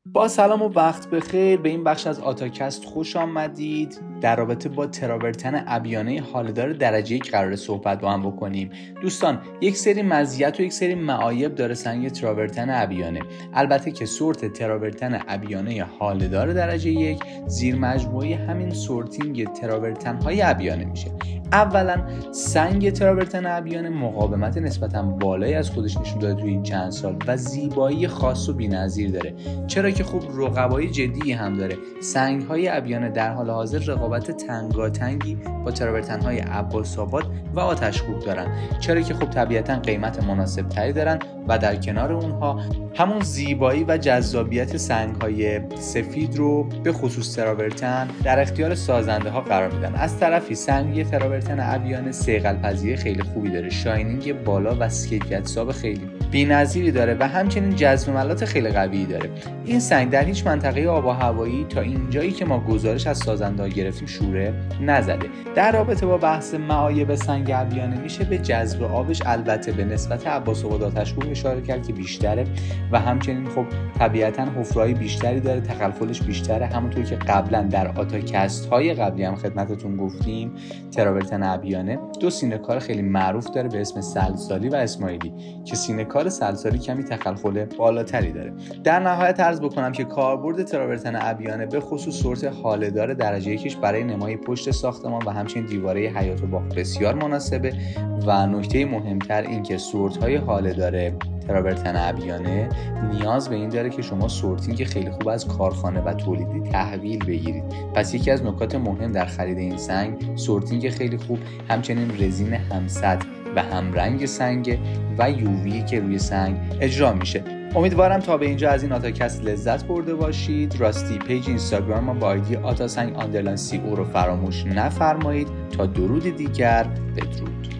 با سلام و وقت بخیر، به این بخش از آتاکست خوش آمدید. در رابطه با تراورتن ابیانه حاله‌دار درجه 1 قرار صحبت با هم بکنیم. دوستان، یک سری مزیت و یک سری معایب داره سنگ تراورتن ابیانه. البته که سورت تراورتن ابیانه حاله‌دار درجه 1 زیر مجموعه همین سورتینگ تراورتن های ابیانه میشه. اولا سنگ تراورتن ابیانه مقاومت نسبتا بالایی از خودش نشون داده توی این چند سال و زیبایی خاص و بی‌نظیر داره، چرا که خب رقبای جدی هم داره. سنگ های ابیانه در حال حاضر رقابت تنگاتنگی با تراورتن های عباس‌آباد و آتش‌کوه دارن، چرا که خب طبیعتا قیمت مناسب تری دارن و در کنار اونها همون زیبایی و جذابیت سنگ های سفید رو به خصوص تراورتن در اختیار سازنده ها قرار میدن. از طرفی سنگ تراورتن ابیانه صیقل پذیری خیلی خوبی داره، شاینینگ بالا و کیفیت حساب خیلی بی‌نظیری داره و همچنین جذب ملات خیلی قوی داره. این سنگ در هیچ منطقه آب و هوایی تا اینجایی که ما گزارش از سازنده ها گرفتیم شوره نزده. در رابطه با بحث معایب سنگ ابیانه میشه به جذب آبش البته به نسبت عباس‌آباد آتش‌کوه اشاره کرد که بیشتره و همچنین خب طبیعتاً حفره‌های بیشتری داره، تخلخلش بیشتره. همونطور که قبلا در آتاکست های قبلی هم خدمتتون گفتیم، تراورتن ابیانه دو سینه‌کار خیلی معروف داره به اسم سلسالی و اسماعیلی که سینه‌کار سلسالی کمی تخلخل بالاتری داره. در نهایت عرض بکنم که کاربرد تراورتن ابیانه به خصوص سورت حاله‌دار درجه 1 برای نمای پشت ساختمان و همچنین دیواره حیاط و باغ بسیار مناسبه و نکته مهمتر این که سورت‌های حاله‌دار تراورتن ابیانه نیاز به این داره که شما سورتینگ خیلی خوب از کارخانه و تولیدی تحویل بگیرید. پس یکی از نکات مهم در خرید این سنگ سورتینگ خیلی خوب، همچنین رزین همسطح و همرنگ سنگ و یووی که روی سنگ اجرا میشه. امیدوارم تا به اینجا از این آتاکست لذت برده باشید. راستی پیج اینستاگرام ما با آیدی آتاسنگ_CO رو فراموش نفرمایید. تا درود دیگر، بدرود.